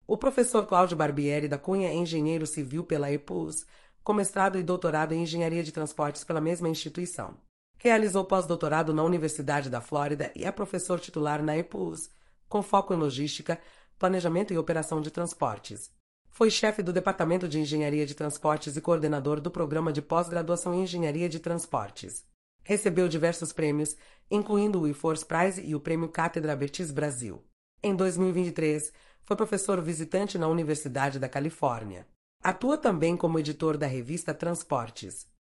O professor Cláudio Barbieri da Cunha é engenheiro civil pela EPUS, com mestrado e doutorado em engenharia de transportes pela mesma instituição. Realizou pós-doutorado na Universidade da Flórida e é professor titular na EPUS, com foco em logística, planejamento e operação de transportes. Foi chefe do Departamento de Engenharia de Transportes e coordenador do Programa de Pós-Graduação em Engenharia de Transportes. Recebeu diversos prêmios, incluindo o eForce Prize e o Prêmio Cátedra Betis Brasil. Em 2023, foi professor visitante na Universidade da Califórnia. Atua também como editor da revista Transportes.